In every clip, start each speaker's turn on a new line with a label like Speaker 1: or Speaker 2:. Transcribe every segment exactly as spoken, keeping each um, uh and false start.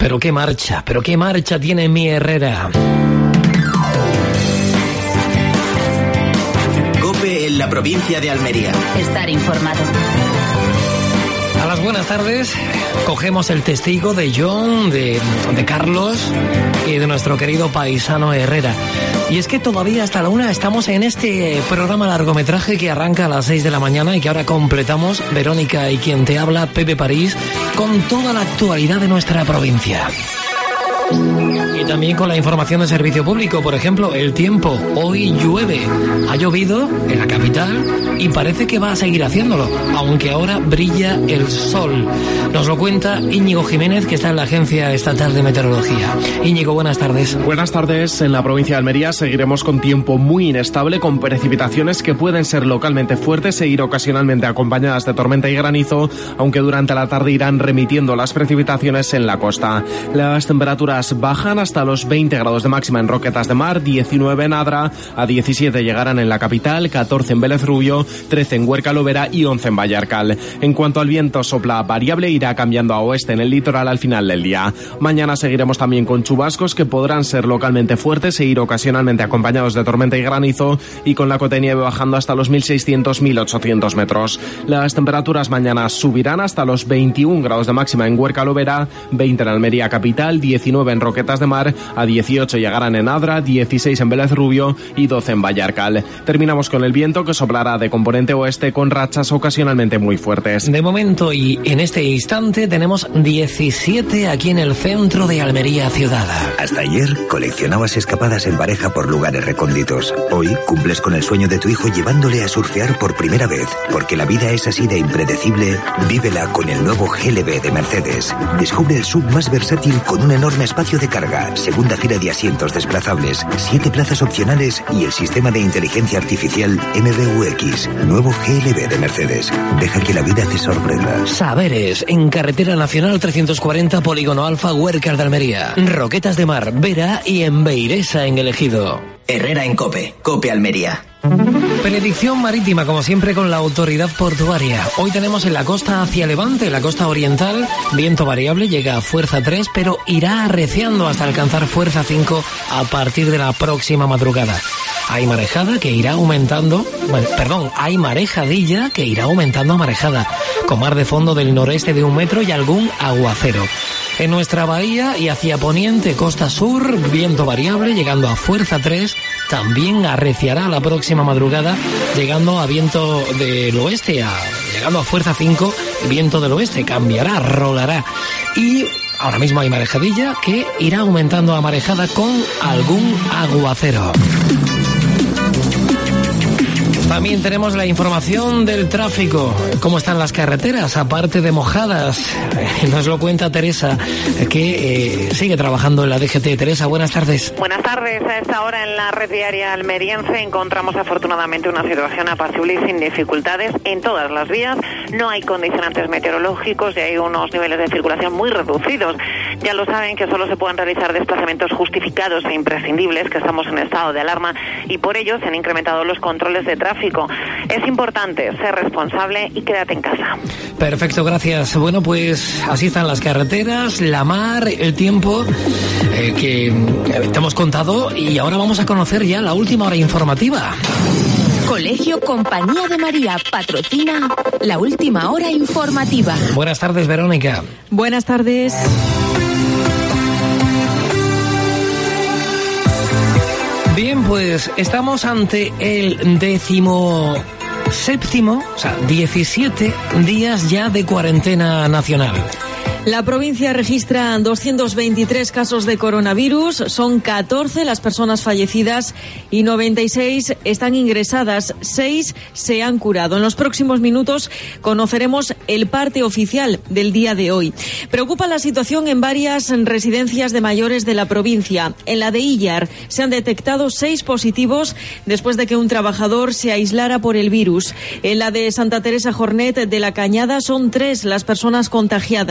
Speaker 1: Pero qué marcha, pero qué marcha tiene mi Herrera.
Speaker 2: COPE en la provincia de Almería.
Speaker 3: Estar informado.
Speaker 1: A las buenas tardes, cogemos el testigo de John, de, de Carlos y de nuestro querido paisano Herrera. Y es que todavía hasta la una estamos en este programa largometraje que arranca a las seis de la mañana y que ahora completamos, Verónica y quien te habla, Pepe París, con toda la actualidad de nuestra provincia. Y también con la información de servicio público, por ejemplo, el tiempo. Hoy llueve, ha llovido en la capital y parece que va a seguir haciéndolo, aunque ahora brilla el sol. Nos lo cuenta Íñigo Jiménez, que está en la Agencia Estatal de Meteorología. Íñigo, buenas tardes.
Speaker 4: Buenas tardes. En la provincia de Almería seguiremos con tiempo muy inestable, con precipitaciones que pueden ser localmente fuertes e ir ocasionalmente acompañadas de tormenta y granizo, aunque durante la tarde irán remitiendo las precipitaciones en la costa. Las temperaturas bajan hasta los veinte grados de máxima en Roquetas de Mar, diecinueve en Adra, a diecisiete llegarán en la capital, catorce en Vélez Rubio, trece en Huerca Lovera y once en Vallarcal. En cuanto al viento, sopla variable, irá cambiando a oeste en el litoral al final del día. Mañana seguiremos también con chubascos que podrán ser localmente fuertes e ir ocasionalmente acompañados de tormenta y granizo, y con la cota de nieve bajando hasta los mil seiscientos a mil ochocientos metros. Las temperaturas mañana subirán hasta los veintiún grados de máxima en Huerca Lovera, veinte en Almería capital, diecinueve en Roquetas de Mar, a dieciocho llegarán en Adra, dieciséis en Vélez Rubio y doce en Vallarcal. Terminamos con el viento, que soplará de componente oeste con rachas ocasionalmente muy fuertes.
Speaker 1: De momento y en este instante tenemos diecisiete aquí en el centro de Almería ciudad.
Speaker 5: Hasta ayer coleccionabas escapadas en pareja por lugares recónditos. Hoy cumples con el sueño de tu hijo llevándole a surfear por primera vez. Porque la vida es así de impredecible, vívela con el nuevo G L B de Mercedes. Descubre el S U V más versátil con un enorme espacio de carga, segunda fila de asientos desplazables, siete plazas opcionales y el sistema de inteligencia artificial M B U X. Nuevo G L B de Mercedes. Deja que la vida te sorprenda.
Speaker 1: Saberes, en Carretera Nacional trescientos cuarenta, Polígono Alfa, Huércal de Almería. Roquetas de Mar, Vera y en Beiresa, en el Ejido.
Speaker 2: Herrera en COPE, COPE Almería.
Speaker 1: Predicción marítima, como siempre, con la autoridad portuaria. Hoy tenemos en la costa hacia levante, la costa oriental, viento variable, llega a fuerza tres, pero irá arreciando hasta alcanzar fuerza cinco a partir de la próxima madrugada. Hay marejada que irá aumentando, bueno, perdón, hay marejadilla que irá aumentando a marejada, con mar de fondo del noreste de un metro y algún aguacero. En nuestra bahía y hacia poniente, costa sur, viento variable, llegando a fuerza tres, también arreciará la próxima madrugada, llegando a viento del oeste, a, llegando a fuerza cinco, viento del oeste, cambiará, rolará. Y ahora mismo hay marejadilla que irá aumentando a marejada con algún aguacero. También tenemos la información del tráfico. ¿Cómo están las carreteras? Aparte de mojadas, nos lo cuenta Teresa, que eh, sigue trabajando en la D G T. Teresa, buenas tardes.
Speaker 6: Buenas tardes. A esta hora en la red viaria almeriense encontramos afortunadamente una situación apacible y sin dificultades en todas las vías. No hay condicionantes meteorológicos y hay unos niveles de circulación muy reducidos. Ya lo saben que solo se pueden realizar desplazamientos justificados e imprescindibles, que estamos en estado de alarma, y por ello se han incrementado los controles de tráfico. Es importante ser responsable y quédate en casa.
Speaker 1: Perfecto, gracias. Bueno, pues así están las carreteras, la mar, el tiempo eh, que te hemos contado, y ahora vamos a conocer ya la última hora informativa.
Speaker 3: Colegio Compañía de María patrocina la última hora informativa.
Speaker 1: Buenas tardes, Verónica.
Speaker 7: Buenas tardes.
Speaker 1: Bien, pues estamos ante el décimo séptimo, o sea, diecisiete días ya de cuarentena nacional.
Speaker 7: La provincia registra doscientos veintitrés casos de coronavirus, son catorce las personas fallecidas y noventa y seis están ingresadas, seis se han curado. En los próximos minutos conoceremos el parte oficial del día de hoy. Preocupa la situación en varias residencias de mayores de la provincia. En la de Illar se han detectado seis positivos después de que un trabajador se aislara por el virus. En la de Santa Teresa Jornet de la Cañada son tres las personas contagiadas.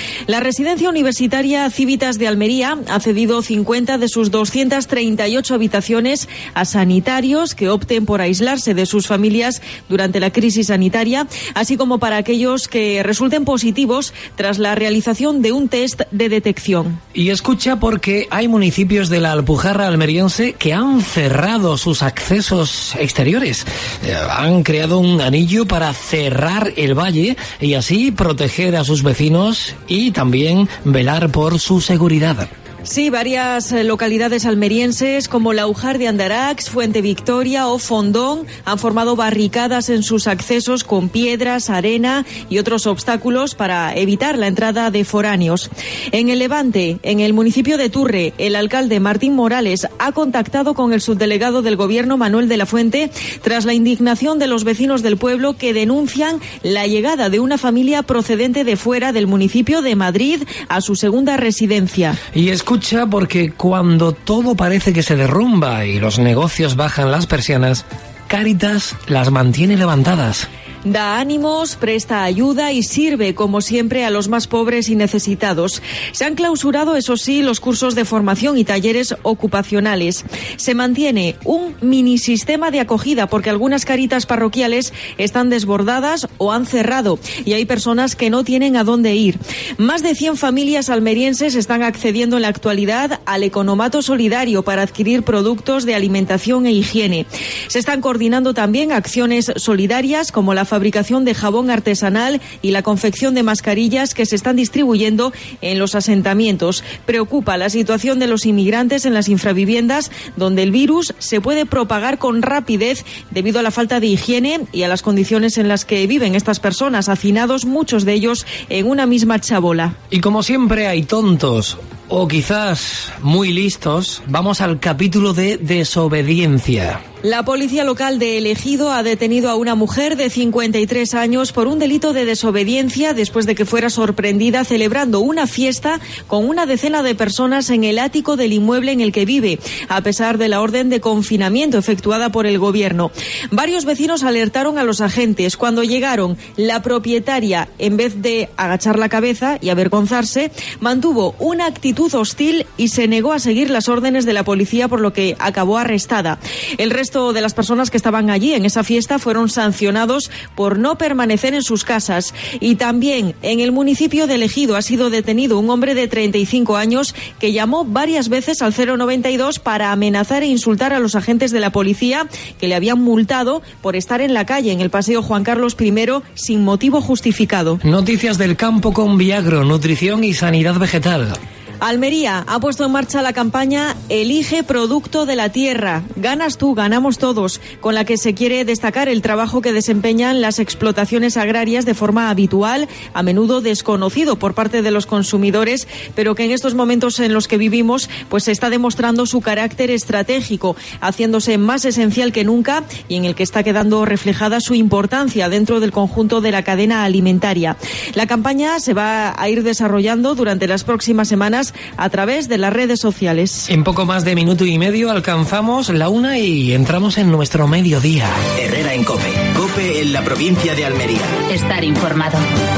Speaker 7: La residencia universitaria Civitas de Almería ha cedido cincuenta de sus doscientas treinta y ocho habitaciones a sanitarios que opten por aislarse de sus familias durante la crisis sanitaria, así como para aquellos que resulten positivos tras la realización de un test de detección.
Speaker 1: Y escucha, porque hay municipios de la Alpujarra almeriense que han cerrado sus accesos exteriores. Eh, han creado un anillo para cerrar el valle y así proteger a sus vecinos y también velar por su seguridad.
Speaker 7: Sí, varias localidades almerienses como Laujar de Andarax, Fuente Victoria o Fondón han formado barricadas en sus accesos con piedras, arena y otros obstáculos para evitar la entrada de foráneos. En el Levante, en el municipio de Turre, el alcalde Martín Morales ha contactado con el subdelegado del Gobierno, Manuel de la Fuente, tras la indignación de los vecinos del pueblo que denuncian la llegada de una familia procedente de fuera del municipio de Madrid a su segunda residencia.
Speaker 1: Y es Escucha, porque cuando todo parece que se derrumba y los negocios bajan las persianas, Cáritas las mantiene levantadas.
Speaker 7: Da ánimos, presta ayuda y sirve, como siempre, a los más pobres y necesitados. Se han clausurado, eso sí, los cursos de formación y talleres ocupacionales. Se mantiene un mini sistema de acogida porque algunas caritas parroquiales están desbordadas o han cerrado y hay personas que no tienen a dónde ir. Más de cien familias almerienses están accediendo en la actualidad al economato solidario para adquirir productos de alimentación e higiene. Se están coordinando también acciones solidarias como la fabricación de jabón artesanal y la confección de mascarillas que se están distribuyendo en los asentamientos. Preocupa la situación de los inmigrantes en las infraviviendas, donde el virus se puede propagar con rapidez debido a la falta de higiene y a las condiciones en las que viven estas personas, hacinados muchos de ellos en una misma chabola.
Speaker 1: Y como siempre hay tontos, o quizás muy listos, vamos al capítulo de desobediencia.
Speaker 7: La policía local de El Ejido ha detenido a una mujer de cincuenta y tres años por un delito de desobediencia después de que fuera sorprendida celebrando una fiesta con una decena de personas en el ático del inmueble en el que vive, a pesar de la orden de confinamiento efectuada por el gobierno. Varios vecinos alertaron a los agentes. Cuando llegaron, la propietaria, en vez de agachar la cabeza y avergonzarse, mantuvo una actitud hostil y se negó a seguir las órdenes de la policía, por lo que acabó arrestada. El resto de las personas que estaban allí en esa fiesta fueron sancionados por no permanecer en sus casas. Y también en el municipio de El Ejido ha sido detenido un hombre de treinta y cinco años que llamó varias veces al cero noventa y dos para amenazar e insultar a los agentes de la policía que le habían multado por estar en la calle en el Paseo Juan Carlos primero sin motivo justificado.
Speaker 1: Noticias del campo con Viagro, nutrición y sanidad vegetal.
Speaker 7: Almería ha puesto en marcha la campaña Elige Producto de la Tierra. Ganas tú, ganamos todos, con la que se quiere destacar el trabajo que desempeñan las explotaciones agrarias de forma habitual, a menudo desconocido por parte de los consumidores, pero que en estos momentos en los que vivimos pues se está demostrando su carácter estratégico, haciéndose más esencial que nunca y en el que está quedando reflejada su importancia dentro del conjunto de la cadena alimentaria. La campaña se va a ir desarrollando durante las próximas semanas a través de las redes sociales.
Speaker 1: En poco más de minuto y medio alcanzamos la una y entramos en nuestro mediodía.
Speaker 2: Herrera en COPE. COPE en la provincia de Almería.
Speaker 3: Estar informado.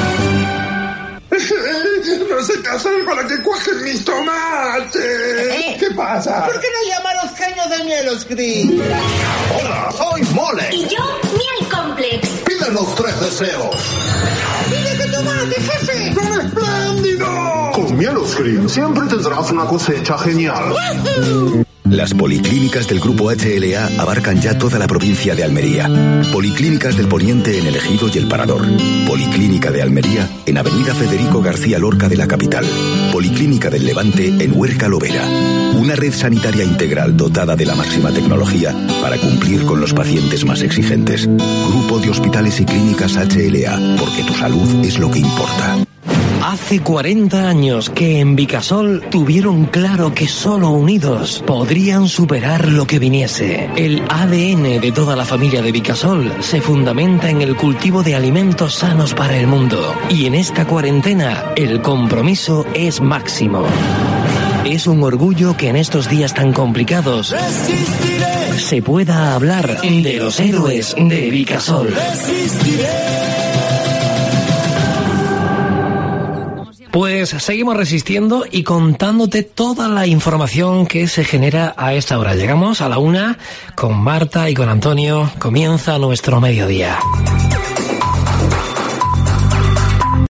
Speaker 8: No se casan para que cuajen mis tomates.
Speaker 9: ¿Eh?
Speaker 8: ¿Qué pasa?
Speaker 9: ¿Por qué no llama a los caños de Mieloscri?
Speaker 8: Hola, soy Mole.
Speaker 3: Y yo, Miel Complex.
Speaker 8: Pide los tres deseos.
Speaker 9: ¡Pide que tomate, jefe!
Speaker 8: ¡Son espléndidos! Con Mieloscri siempre tendrás una cosecha genial.
Speaker 9: ¡Wahoo!
Speaker 5: Las policlínicas del Grupo H L A abarcan ya toda la provincia de Almería. Policlínicas del Poniente en El Ejido y El Parador. Policlínica de Almería en Avenida Federico García Lorca de la capital. Policlínica del Levante en Huerca Lovera. Una red sanitaria integral dotada de la máxima tecnología para cumplir con los pacientes más exigentes. Grupo de Hospitales y Clínicas H L A, porque tu salud es lo que importa.
Speaker 1: Hace cuarenta años que en Vicasol tuvieron claro que solo unidos podrían superar lo que viniese. El A D N de toda la familia de Vicasol se fundamenta en el cultivo de alimentos sanos para el mundo. Y en esta cuarentena el compromiso es máximo. Es un orgullo que en estos días tan complicados Resistiré. Se pueda hablar de los héroes de Vicasol. Resistiré. Pues seguimos resistiendo y contándote toda la información que se genera a esta hora. Llegamos a la una con Marta y con Antonio. Comienza nuestro mediodía.